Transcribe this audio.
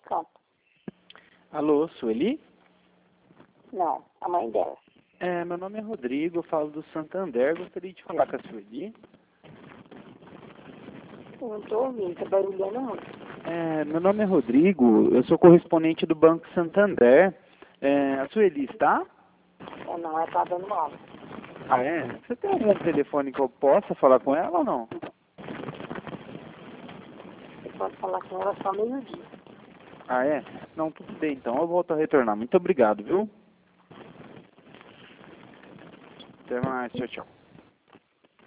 Pronto. Alô, Sueli? Não, a mãe dela. Meu nome é Rodrigo, eu falo do Santander, gostaria de falar com a Sueli. Eu não tô ouvindo, tá barulhando muito. Meu nome é Rodrigo, eu sou correspondente do Banco Santander. A Sueli está? Não, ela tá dando aula. Ah, é? Você tem algum telefone que eu possa falar com ela ou não? Você pode falar com ela só meio-dia. Ah, é? Não, tudo bem, então eu volto a retornar. Muito obrigado, viu? Até mais, tchau, tchau.